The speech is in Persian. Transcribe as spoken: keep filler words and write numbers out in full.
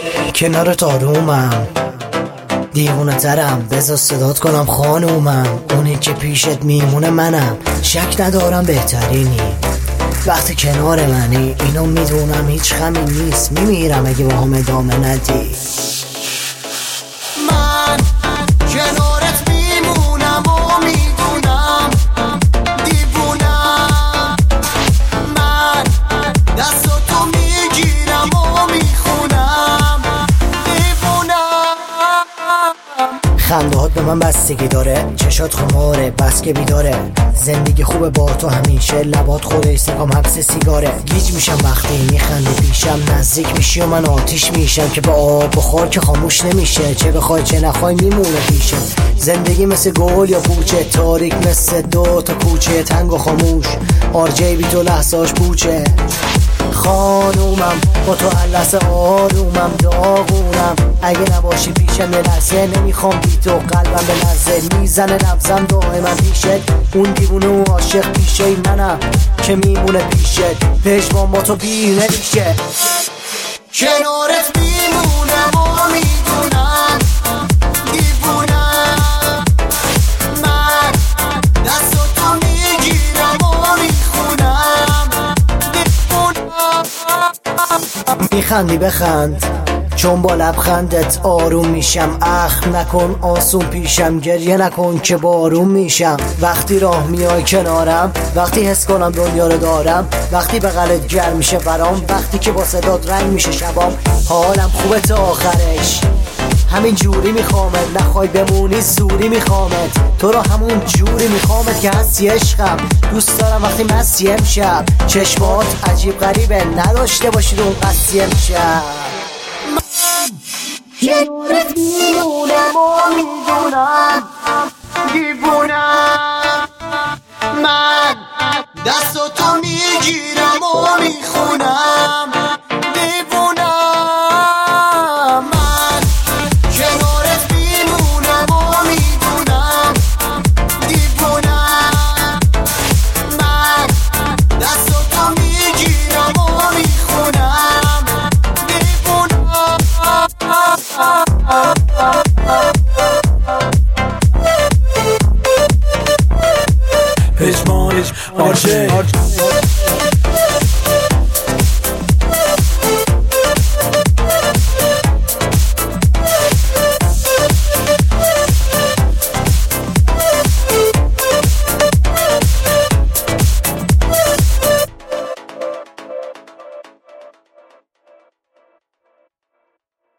کنارت آرومم، دیوونه ترم، بذار صدات کنم خانومم. اونی که پیشت میمونه منم، شک ندارم بهترینی وقتی کنار منی. اینو میدونم هیچ غمی نیست، میمیرم اگه با هم ادامه ندی. من کنارت میمونم و میدونم دیوونم، من دستاتو میگیرم و میخونم دیوونم. خندهات به من بستگی داره، چشات خماره بس که بیداره. زندگی خوبه با تو همیشه، لبات خود استکام حبس سیگاره. گیج میشم وقتی میخندی پیشم، نزدیک میشی و من آتیش میشم که با آب بخور که خاموش نمیشه. چه بخوای چه نخوای میمونه پیشم. زندگی مثل گل یا پوچه، تاریک مثل دو تا کوچه، تنگ و خاموش. آرجی بی تو لحظاش پوچه. خانومم با تو هر لحظه آرومم، داغونم اگه نباشی پیشم یه لحظه. نمیخوام بی تو قلبم به لرزه، میزنه نبضم دائما پیشت. اون دیوونه و عاشق پیشه منم که میمونه پیشت، پشمان با تو بی نمیشه. کنارت میمونم و میدونم دیوونم، من دستاتو میگیرم و میخونم دیوونم. میخندی بخند چون با لبخندت آروم میشم. اخم نکن آسون پیشم، گریه نکن که بارون میشم. وقتی راه میای کنارم، وقتی حس کنم دنیا رو دارم، وقتی بغلت گرم میشه برام، وقتی که با صدات رنگ میشه شبام. حالم خوبه تا آخرش، همین جوری میخوامت، نخوای بمونی زوری میخوامت. تو رو همون جوری میخوامت که هستی عشقم. دوست دارم وقتی مستی امشب، چشمات عجیب غریبه نداشته باشید اون قصی امشب. کنارت میمونم و میدونم دیوونم، من دستاتو میگیرم و میخونم